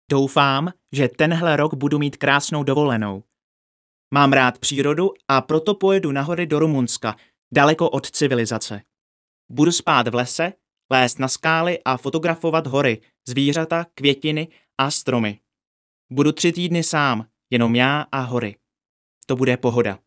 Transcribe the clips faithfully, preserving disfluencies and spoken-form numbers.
Doufám, že tenhle rok budu mít krásnou dovolenou. Mám rád přírodu a proto pojedu na hory do Rumunska, daleko od civilizace. Budu spát v lese, lézt na skály a fotografovat hory, zvířata, květiny a stromy. Budu tři týdny sám, jenom já a hory. To bude pohoda.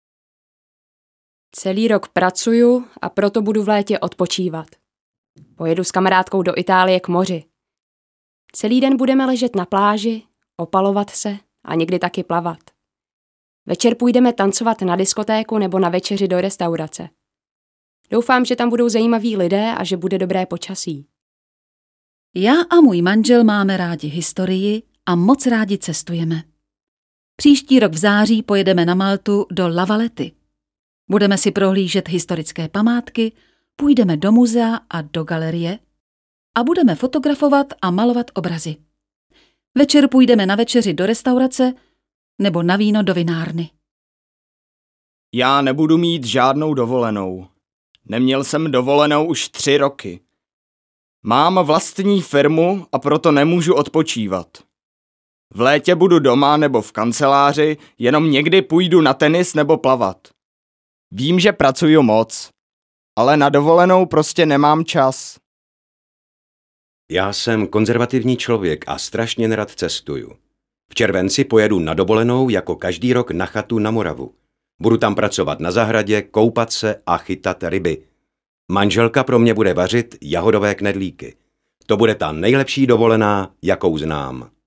Celý rok pracuju a proto budu v létě odpočívat. Pojedu s kamarádkou do Itálie k moři. Celý den budeme ležet na pláži, opalovat se a někdy taky plavat. Večer půjdeme tancovat na diskotéku nebo na večeři do restaurace. Doufám, že tam budou zajímaví lidé a že bude dobré počasí. Já a můj manžel máme rádi historii a moc rádi cestujeme. Příští rok v září pojedeme na Maltu do La Valety. Budeme si prohlížet historické památky, půjdeme do muzea a do galerie a budeme fotografovat a malovat obrazy. Večer půjdeme na večeři do restaurace nebo na víno do vinárny. Já nebudu mít žádnou dovolenou. Neměl jsem dovolenou už tři roky. Mám vlastní firmu a proto nemůžu odpočívat. V létě budu doma nebo v kanceláři, jenom někdy půjdu na tenis nebo plavat. Vím, že pracuju moc, ale na dovolenou prostě nemám čas. Já jsem konzervativní člověk a strašně nerad cestuju. V červenci pojedu na dovolenou jako každý rok na chatu na Moravu. Budu tam pracovat na zahradě, koupat se a chytat ryby. Manželka pro mě bude vařit jahodové knedlíky. To bude ta nejlepší dovolená, jakou znám.